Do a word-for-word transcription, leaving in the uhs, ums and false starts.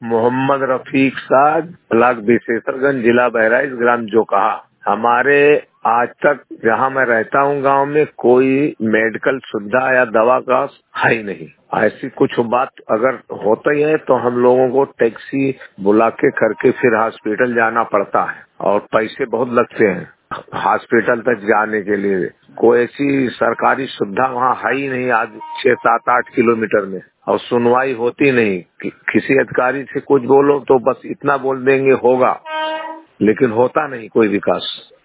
Mohammad Rafiq Saad, block Vishesharganj, जिला बहराइच, ग्राम जोकहा। हमारे आज तक जहाँ मैं रहता हूँ गांव में कोई मेडिकल सुविधा या दवा का है ही नहीं। ऐसी कुछ बात अगर होता ही है तो हम लोगों को टैक्सी बुला के करके फिर हॉस्पिटल जाना पड़ता है और पैसे बहुत लगते हैं हॉस्पिटल तक जाने के लिए। कोई ऐसी सरकारी सुविधा वहाँ है ही नहीं आज छह सात आठ किलोमीटर में, और सुनवाई होती नहीं। कि, किसी अधिकारी से कुछ बोलो तो बस इतना बोल देंगे होगा, लेकिन होता नहीं कोई विकास।